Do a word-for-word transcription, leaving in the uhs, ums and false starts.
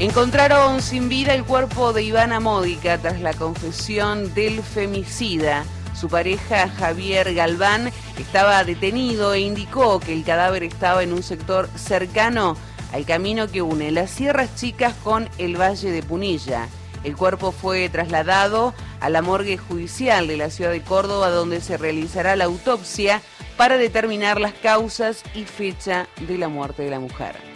Encontraron sin vida el cuerpo de Ivana Módica tras la confesión del femicida. Su pareja, Javier Galván, estaba detenido e indicó que el cadáver estaba en un sector cercano al camino que une las Sierras Chicas con el Valle de Punilla. El cuerpo fue trasladado a la morgue judicial de la ciudad de Córdoba, donde se realizará la autopsia para determinar las causas y fecha de la muerte de la mujer.